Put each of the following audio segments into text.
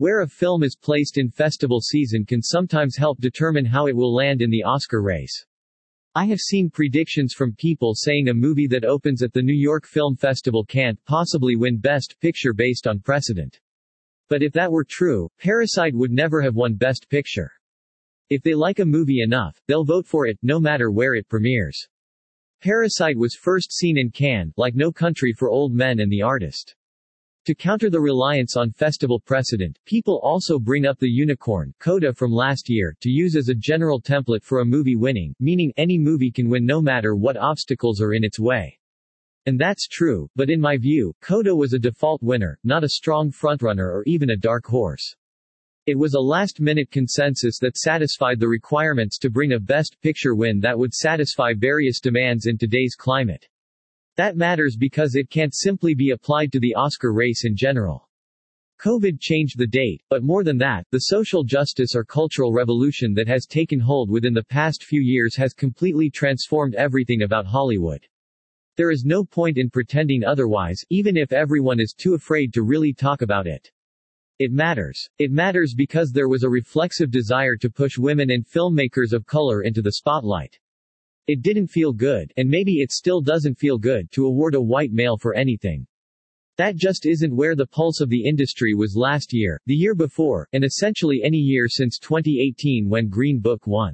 Where a film is placed in festival season can sometimes help determine how it will land in the Oscar race. I have seen predictions from people saying a movie that opens at the New York Film Festival can't possibly win Best Picture based on precedent. But if that were true, Parasite would never have won Best Picture. If they like a movie enough, they'll vote for it, no matter where it premieres. Parasite was first seen in Cannes, like No Country for Old Men and The Artist. To counter the reliance on festival precedent, people also bring up the unicorn, Coda from last year, to use as a general template for a movie winning, meaning any movie can win no matter what obstacles are in its way. And that's true, but in my view, Coda was a default winner, not a strong frontrunner or even a dark horse. It was a last-minute consensus that satisfied the requirements to bring a Best Picture win that would satisfy various demands in today's climate. That matters because it can't simply be applied to the Oscar race in general. COVID changed the date, but more than that, the social justice or cultural revolution that has taken hold within the past few years has completely transformed everything about Hollywood. There is no point in pretending otherwise, even if everyone is too afraid to really talk about it. It matters. It matters because there was a reflexive desire to push women and filmmakers of color into the spotlight. It didn't feel good, and maybe it still doesn't feel good, to award a white male for anything. That just isn't where the pulse of the industry was last year, the year before, and essentially any year since 2018 when Green Book won.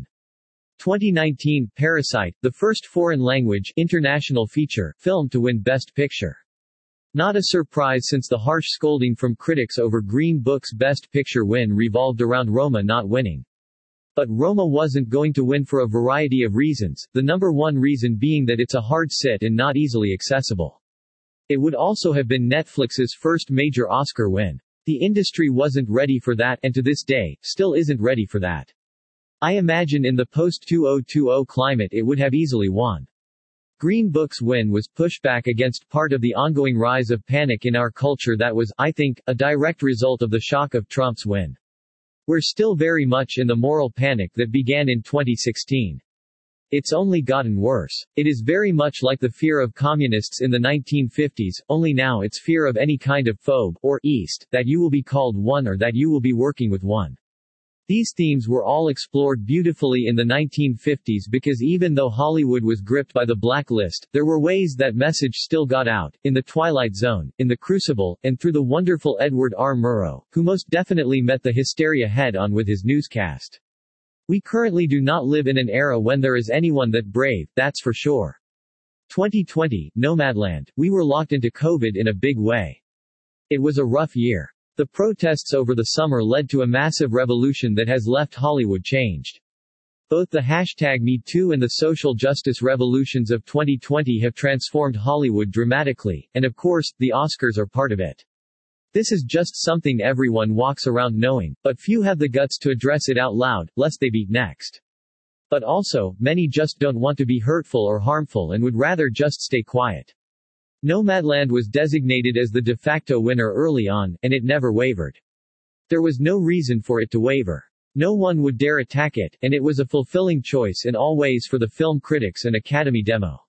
2019, Parasite, the first foreign-language, international feature film to win Best Picture. Not a surprise since the harsh scolding from critics over Green Book's Best Picture win revolved around Roma not winning. But Roma wasn't going to win for a variety of reasons, the number one reason being that it's a hard sit and not easily accessible. It would also have been Netflix's first major Oscar win. The industry wasn't ready for that, and to this day, still isn't ready for that. I imagine in the post-2020 climate it would have easily won. Green Book's win was pushback against part of the ongoing rise of panic in our culture that was, I think, a direct result of the shock of Trump's win. We're still very much in the moral panic that began in 2016. It's only gotten worse. It is very much like the fear of communists in the 1950s, only now it's fear of any kind of phobe, or East, that you will be called one or that you will be working with one. These themes were all explored beautifully in the 1950s because even though Hollywood was gripped by the blacklist, there were ways that message still got out, in The Twilight Zone, in The Crucible, and through the wonderful Edward R. Murrow, who most definitely met the hysteria head-on with his newscast. We currently do not live in an era when there is anyone that brave, that's for sure. 2020, Nomadland, we were locked into COVID in a big way. It was a rough year. The protests over the summer led to a massive revolution that has left Hollywood changed. Both the #MeToo and the social justice revolutions of 2020 have transformed Hollywood dramatically, and of course, the Oscars are part of it. This is just something everyone walks around knowing, but few have the guts to address it out loud, lest they be next. But also, many just don't want to be hurtful or harmful and would rather just stay quiet. Nomadland was designated as the de facto winner early on, and it never wavered. There was no reason for it to waver. No one would dare attack it, and it was a fulfilling choice in all ways for the film critics and Academy demo.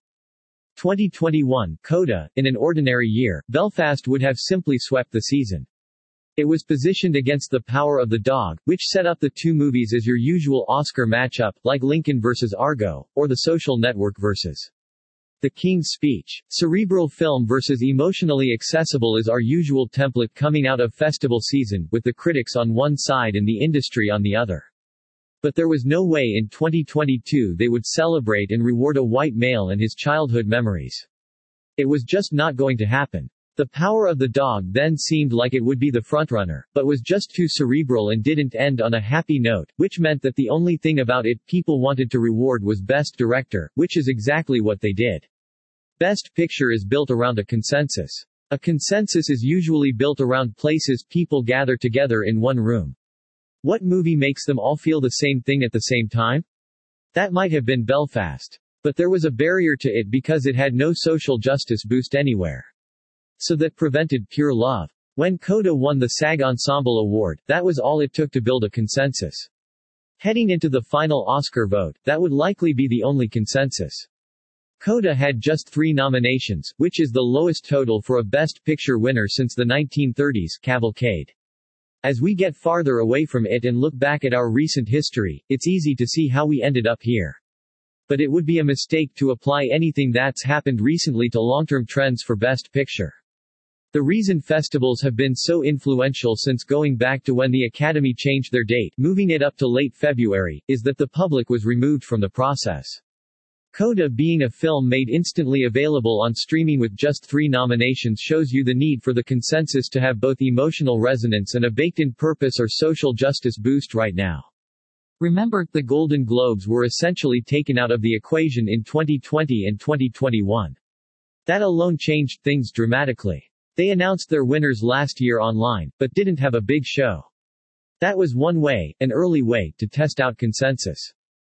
2021, Coda, in an ordinary year, Belfast would have simply swept the season. It was positioned against The Power of the Dog, which set up the two movies as your usual Oscar matchup, like Lincoln vs. Argo, or The Social Network vs. The King's Speech. Cerebral film versus emotionally accessible is our usual template coming out of festival season, with the critics on one side and the industry on the other. But there was no way in 2022 they would celebrate and reward a white male and his childhood memories. It was just not going to happen. The Power of the Dog then seemed like it would be the frontrunner, but was just too cerebral and didn't end on a happy note, which meant that the only thing about it people wanted to reward was Best Director, which is exactly what they did. Best Picture is built around a consensus. A consensus is usually built around places people gather together in one room. What movie makes them all feel the same thing at the same time? That might have been Belfast. But there was a barrier to it because it had no social justice boost anywhere. So that prevented pure love. When Coda won the SAG Ensemble Award, that was all it took to build a consensus. Heading into the final Oscar vote, that would likely be the only consensus. Coda had just 3 nominations, which is the lowest total for a Best Picture winner since the 1930s, Cavalcade. As we get farther away from it and look back at our recent history, it's easy to see how we ended up here. But it would be a mistake to apply anything that's happened recently to long-term trends for Best Picture. The reason festivals have been so influential since going back to when the Academy changed their date, moving it up to late February, is that the public was removed from the process. Coda being a film made instantly available on streaming with just 3 nominations shows you the need for the consensus to have both emotional resonance and a baked-in purpose or social justice boost right now. Remember, the Golden Globes were essentially taken out of the equation in 2020 and 2021. That alone changed things dramatically. They announced their winners last year online, but didn't have a big show. That was one way, an early way, to test out consensus.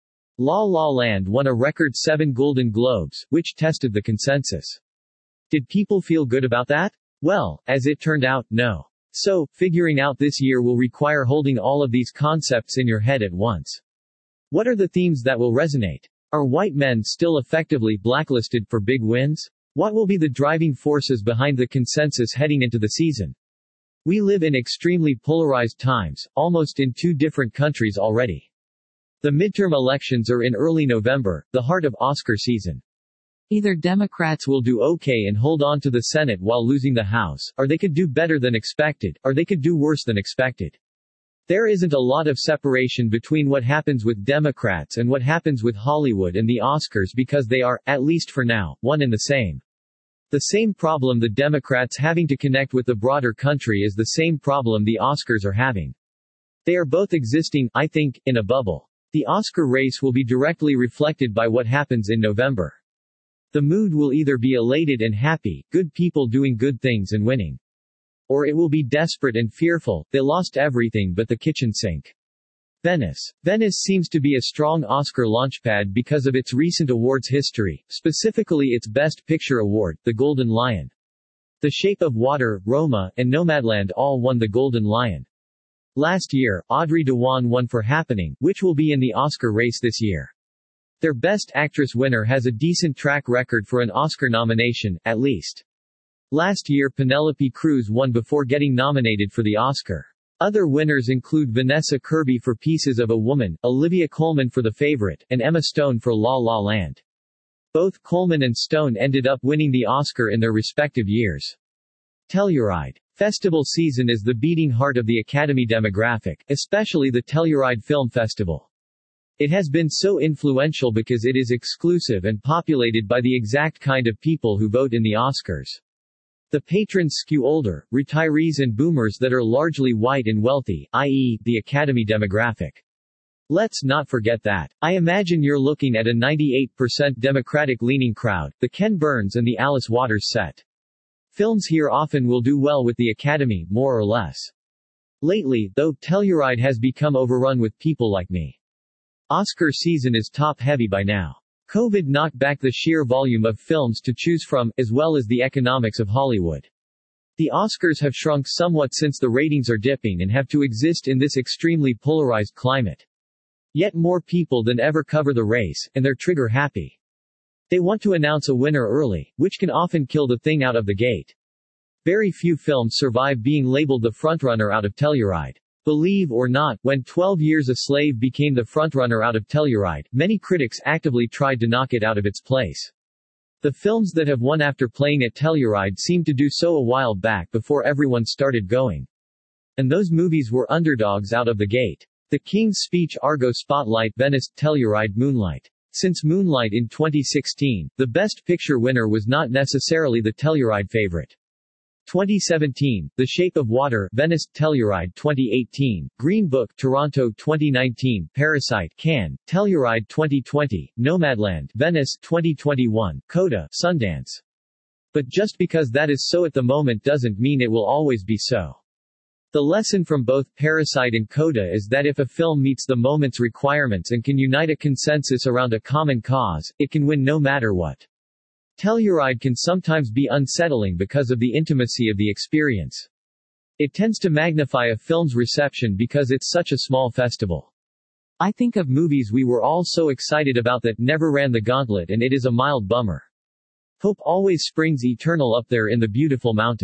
La La Land won a record 7 Golden Globes, which tested the consensus. Did people feel good about that? Well, as it turned out, no. So, figuring out this year will require holding all of these concepts in your head at once. What are the themes that will resonate? Are white men still effectively blacklisted for big wins? What will be the driving forces behind the consensus heading into the season? We live in extremely polarized times, almost in 2 different countries already. The midterm elections are in early November, the heart of Oscar season. Either Democrats will do okay and hold on to the Senate while losing the House, or they could do better than expected, or they could do worse than expected. There isn't a lot of separation between what happens with Democrats and what happens with Hollywood and the Oscars because they are, at least for now, one and the same. The same problem the Democrats having to connect with the broader country is the same problem the Oscars are having. They are both existing, I think, in a bubble. The Oscar race will be directly reflected by what happens in November. The mood will either be elated and happy, good people doing good things and winning. Or it will be desperate and fearful, they lost everything but the kitchen sink. Venice. Venice seems to be a strong Oscar launchpad because of its recent awards history, specifically its Best Picture award, the Golden Lion. The Shape of Water, Roma, and Nomadland all won the Golden Lion. Last year, Audrey Diwan won for Happening, which will be in the Oscar race this year. Their Best Actress winner has a decent track record for an Oscar nomination, at least. Last year Penelope Cruz won before getting nominated for the Oscar. Other winners include Vanessa Kirby for Pieces of a Woman, Olivia Colman for The Favorite, and Emma Stone for La La Land. Both Colman and Stone ended up winning the Oscar in their respective years. Telluride. Festival season is the beating heart of the Academy demographic, especially the Telluride Film Festival. It has been so influential because it is exclusive and populated by the exact kind of people who vote in the Oscars. The patrons skew older, retirees and boomers that are largely white and wealthy, i.e., the Academy demographic. Let's not forget that. I imagine you're looking at a 98% Democratic-leaning crowd, the Ken Burns and the Alice Waters set. Films here often will do well with the Academy, more or less. Lately, though, Telluride has become overrun with people like me. Oscar season is top-heavy by now. COVID knocked back the sheer volume of films to choose from, as well as the economics of Hollywood. The Oscars have shrunk somewhat since the ratings are dipping and have to exist in this extremely polarized climate. Yet more people than ever cover the race, and they're trigger-happy. They want to announce a winner early, which can often kill the thing out of the gate. Very few films survive being labeled the frontrunner out of Telluride. Believe or not, when 12 Years a Slave became the frontrunner out of Telluride, many critics actively tried to knock it out of its place. The films that have won after playing at Telluride seemed to do so a while back before everyone started going. And those movies were underdogs out of the gate. The King's Speech, Argo, Spotlight, Venice, Telluride, Moonlight. Since Moonlight in 2016, the Best Picture winner was not necessarily the Telluride favorite. 2017, The Shape of Water, Venice, Telluride 2018, Green Book, Toronto 2019, Parasite, Cannes, Telluride 2020, Nomadland, Venice 2021, Coda, Sundance. But just because that is so at the moment doesn't mean it will always be so. The lesson from both Parasite and Coda is that if a film meets the moment's requirements and can unite a consensus around a common cause, it can win no matter what. Telluride can sometimes be unsettling because of the intimacy of the experience. It tends to magnify a film's reception because it's such a small festival. I think of movies we were all so excited about that never ran the gauntlet, and it is a mild bummer. Hope Always Springs Eternal up there in the beautiful mountains.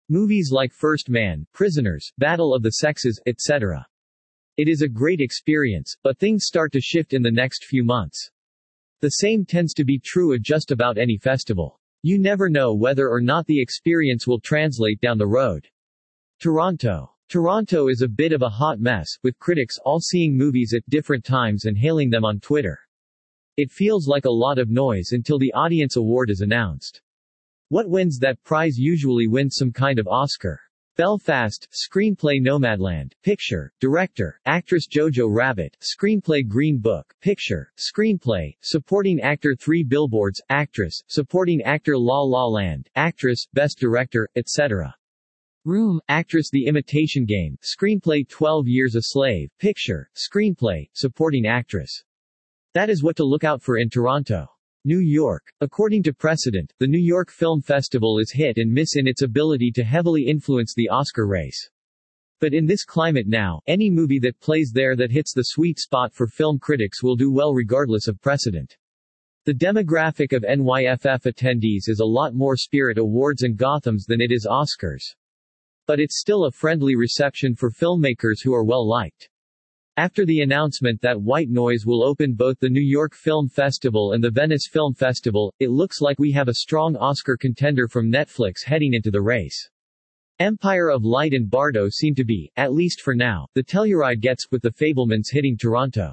Movies like First Man, Prisoners, Battle of the Sexes, etc. It is a great experience, but things start to shift in the next few months. The same tends to be true at just about any festival. You never know whether or not the experience will translate down the road. Toronto. Toronto is a bit of a hot mess, with critics all seeing movies at different times and hailing them on Twitter. It feels like a lot of noise until the audience award is announced. What wins that prize usually wins some kind of Oscar. Belfast, Screenplay Nomadland, Picture, Director, Actress Jojo Rabbit, Screenplay Green Book, Picture, Screenplay, Supporting Actor 3 Billboards, Actress, Supporting Actor La La Land, Actress, Best Director, etc. Room, Actress The Imitation Game, Screenplay 12 Years a Slave, Picture, Screenplay, Supporting Actress. That is what to look out for in Toronto. New York. According to precedent, the New York Film Festival is hit and miss in its ability to heavily influence the Oscar race. But in this climate now, any movie that plays there that hits the sweet spot for film critics will do well regardless of precedent. The demographic of NYFF attendees is a lot more Spirit Awards and Gothams than it is Oscars. But it's still a friendly reception for filmmakers who are well liked. After the announcement that White Noise will open both the New York Film Festival and the Venice Film Festival, it looks like we have a strong Oscar contender from Netflix heading into the race. Empire of Light and Bardo seem to be, at least for now, the Telluride gets, with The Fabelmans hitting Toronto.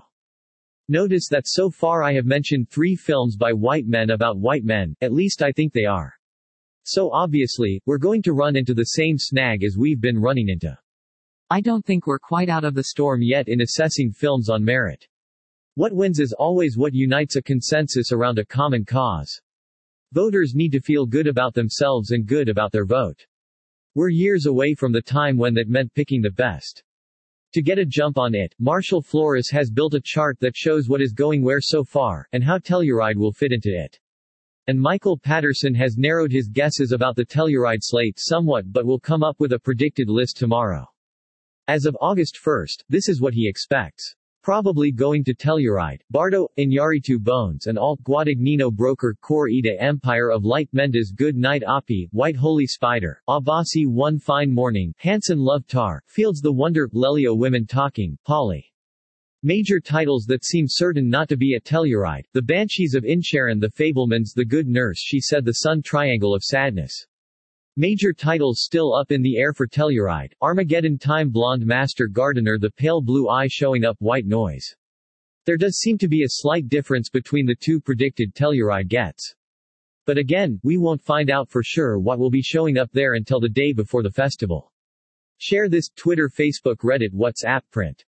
Notice that so far I have mentioned 3 films by white men about white men, at least I think they are. So obviously, we're going to run into the same snag as we've been running into. I don't think we're quite out of the storm yet in assessing films on merit. What wins is always what unites a consensus around a common cause. Voters need to feel good about themselves and good about their vote. We're years away from the time when that meant picking the best. To get a jump on it, Marshall Flores has built a chart that shows what is going where so far, and how Telluride will fit into it. And Michael Patterson has narrowed his guesses about the Telluride slate somewhat but will come up with a predicted list tomorrow. As of August 1st, this is what he expects. Probably going to Telluride, Bardo, Iñárritu Bones and Alt Guadagnino Broker Core Ida Empire of Light Mendes Good Night Api, White Holy Spider, Abasi One Fine Morning, Hanson Love Tar, Fields the Wonder, Lelio Women Talking, Polly. Major titles that seem certain not to be at Telluride, The Banshees of Inisherin, The Fabelmans, The Good Nurse, She Said, The Sun Triangle of Sadness. Major titles still up in the air for Telluride, Armageddon Time, Blonde Master Gardener, The Pale Blue Eye showing up, White Noise. There does seem to be a slight difference between the 2 predicted Telluride gets. But again, we won't find out for sure what will be showing up there until the day before the festival. Share this, Twitter, Facebook, Reddit, WhatsApp, print.